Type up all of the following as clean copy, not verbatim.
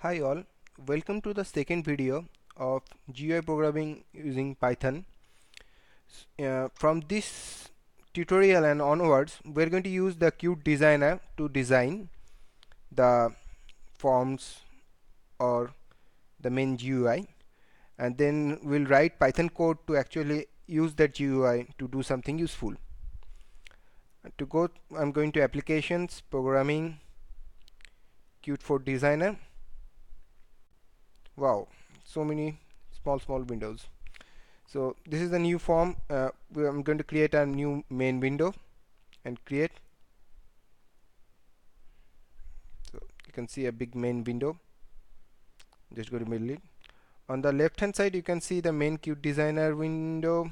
Hi all, welcome to the second video of GUI programming using Python. From this tutorial and onwards, we're going to use the Qt Designer to design the forms or the main GUI, and then we'll write Python code to actually use that GUI to do something useful. To go, I'm going to Applications, Programming, Qt for Designer. Wow, so many small windows. So this is the new form. I'm going to create a new main window and create. So you can see a big main window. Just go to middle it. On the left hand side you can see the main Qt Designer window.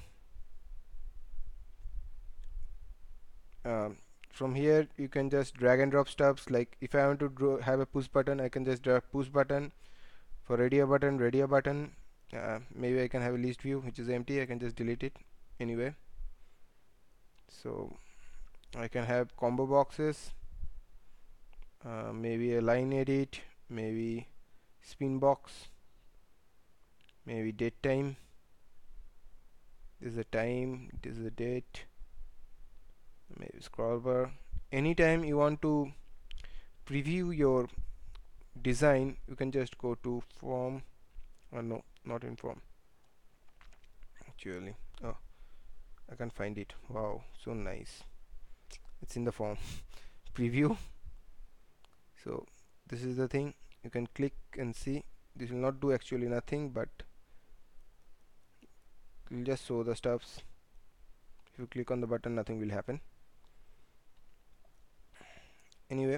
From here you can just drag and drop stuffs, like if I want to have a push button, I can just drag push button. For radio button, maybe I can have a list view which is empty. I can just delete it anyway. So I can have combo boxes, maybe a line edit, maybe spin box, maybe date time. This is the time, this is the date, maybe scroll bar. Anytime you want to preview your design, you can just go to form, or no, not in form actually. Oh, I can find it. Wow, so nice. It's in the form preview. So this is the thing. You can click and see. This will not do actually nothing, but will just show the stuffs. If you click on the button, nothing will happen. Anyway,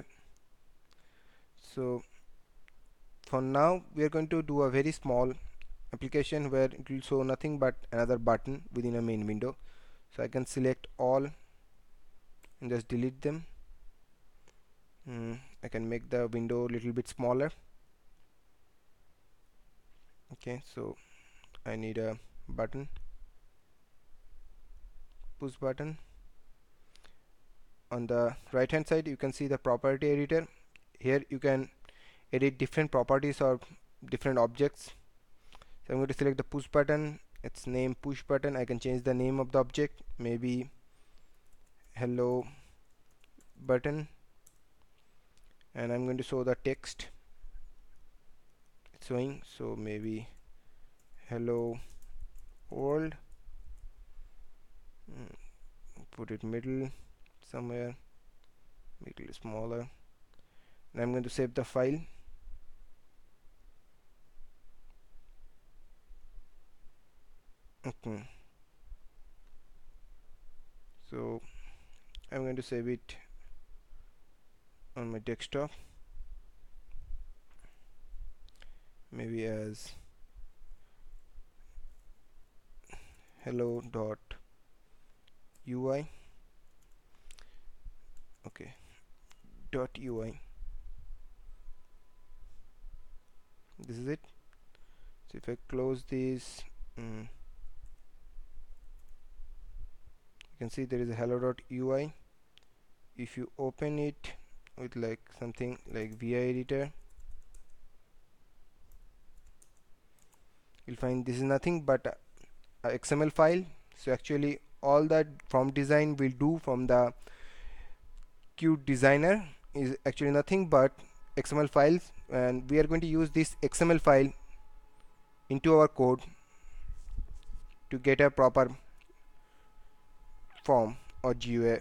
so for now we are going to do a very small application where it will show nothing but another button within a main window. So I can select all and just delete them. I can make the window a little bit smaller. Okay, so I need a button, push button. On the right hand side you can see the property editor. Here you can edit different properties or different objects. So I'm going to select the push button, its name push button. I can change the name of the object, maybe hello button, and I'm going to show the text it's showing. So maybe hello world. Put it middle somewhere, make it smaller, and I'm going to save the file. Okay, so I'm going to save it on my desktop, maybe as hello.ui. Okay, .ui. This is it. So if I close this, you can see there is a hello.ui. If you open it with like something like VI editor, you'll find this is nothing but a XML file. So actually all that form design will do from the Qt Designer is actually nothing but XML files, and we are going to use this XML file into our code to get a proper form or GUI.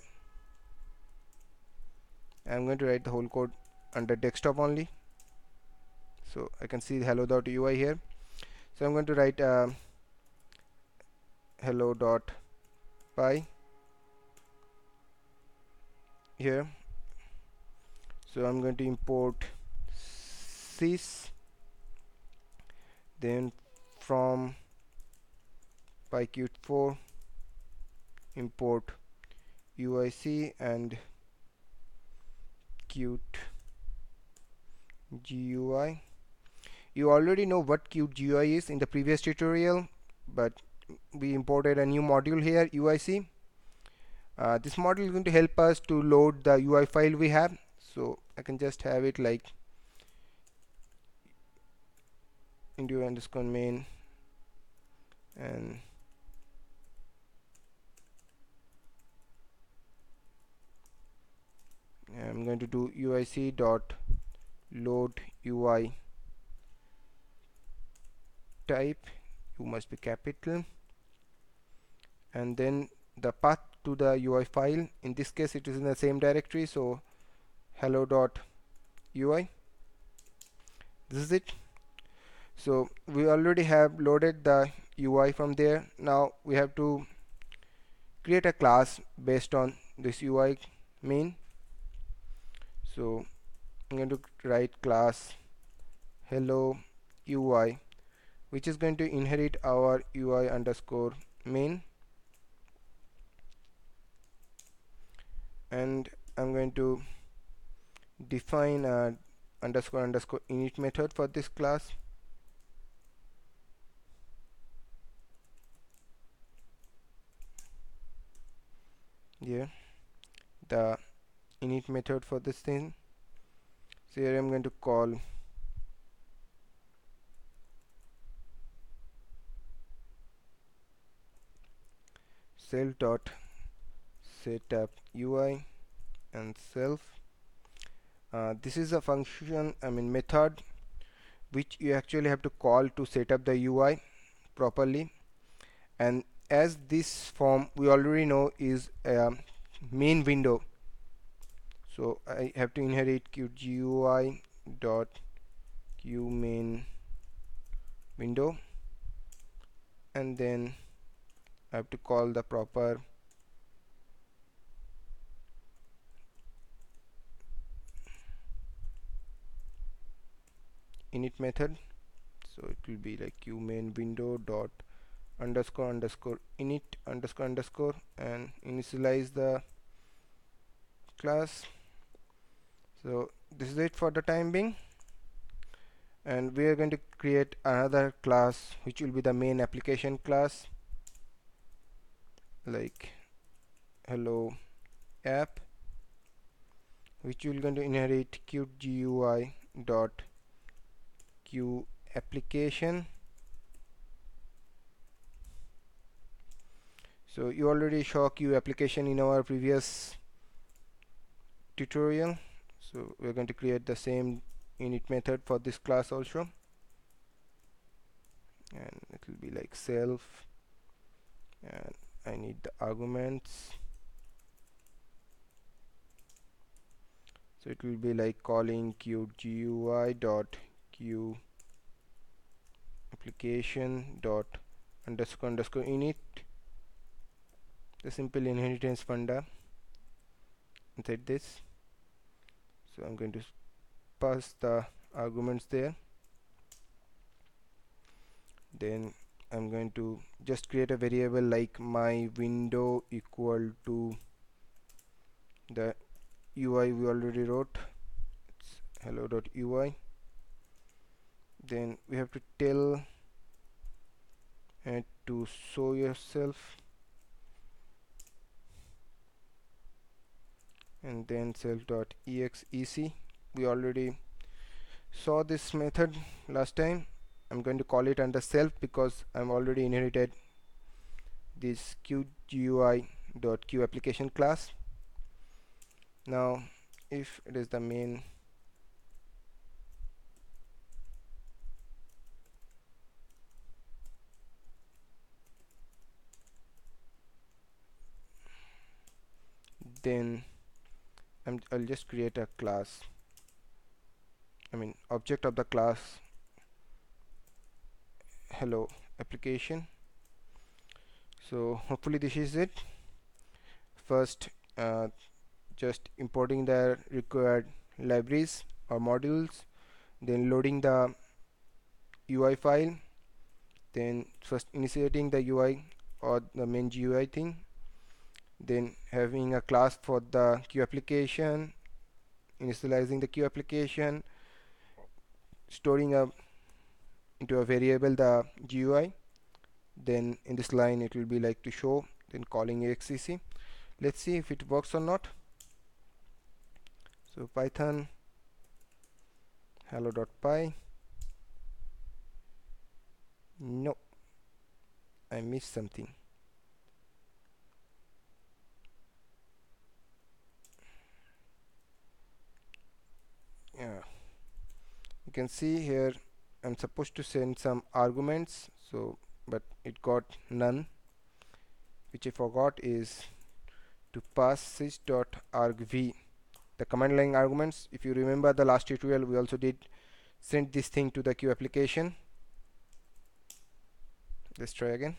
I'm going to write the whole code under desktop only, so I can see hello.ui here. So I'm going to write hello.py here. So I'm going to import sys, then from pyqt4 import UIC and Qt GUI. You already know what Qt GUI is in the previous tutorial, but we imported a new module here, UIC. This module is going to help us to load the UI file we have. So I can just have it like into underscore main, and I'm going to do UIC dot load UI type. You must be capital, and then the path to the UI file, in this case it is in the same directory, so hello.ui. This is it. So we already have loaded the UI from there. Now we have to create a class based on this UI main. So I'm going to write class hello UI, which is going to inherit our UI underscore main, and I'm going to define a underscore underscore init method for this class. Here the init method for this thing. So here I'm going to call self dot setup UI and self. This is a function, method, which you actually have to call to set up the UI properly. And as this form we already know is a main window, so I have to inherit QGUI dot Q main window, and then I have to call the proper init method. So it will be like Q main window dot underscore underscore init underscore underscore, and initialize the class. So this is it for the time being, and we are going to create another class which will be the main application class, like hello app, which we're going to inherit QGUI dot Q application. So you already saw Q application in our previous tutorial, so we're going to create the same init method for this class also, and it will be like self, and I need the arguments, so it will be like calling QGUI dot Q application dot underscore underscore init, the simple inheritance funda inside this. So I'm going to pass the arguments there. Then I'm going to just create a variable like my window equal to the UI we already wrote, it's hello.ui. Then we have to tell it to show yourself, and then self.exec. We already saw this method last time. I'm going to call it under self because I'm already inherited this QGUI.Q application class. Now if it is the main, then I'll just create a class, object of the class hello application. So hopefully this is it. First just importing the required libraries or modules, then loading the UI file, then first initiating the UI or the main GUI thing, then having a class for the Q application, initializing the Q application, storing up into a variable the GUI, then in this line it will be like to show, then calling exec. Let's see if it works or not. So python hello.py, No, I missed something. Yeah, you can see here I'm supposed to send some arguments, so but it got none. Which I forgot is to pass sys.argv, the command line arguments. If you remember the last tutorial, we also did send this thing to the Q application. Let's try again.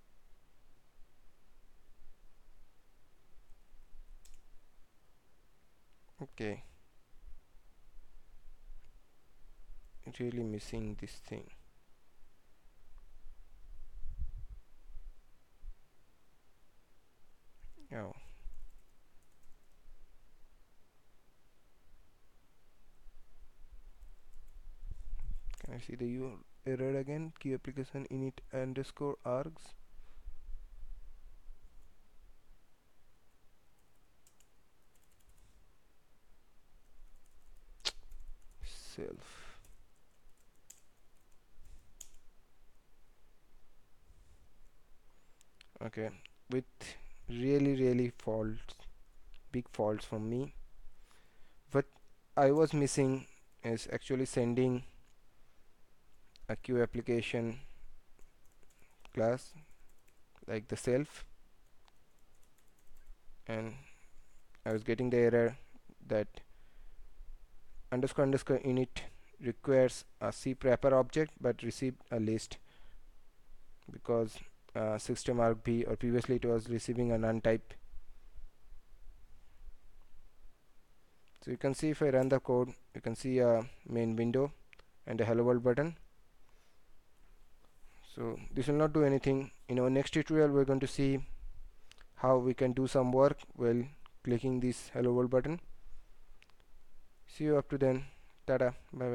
Okay, really missing this thing. Oh, can I see the error again? Q application init underscore args. Self. Okay, with really faults, big faults from me. What I was missing is actually sending a Q application class like the self, and I was getting the error that underscore underscore init requires a C wrapper object but received a list because system argv, or previously it was receiving a none type. So you can see if I run the code, you can see a main window and a hello world button. So this will not do anything. In our next tutorial we're going to see how we can do some work while clicking this hello world button. See you up to then. Tada, bye bye.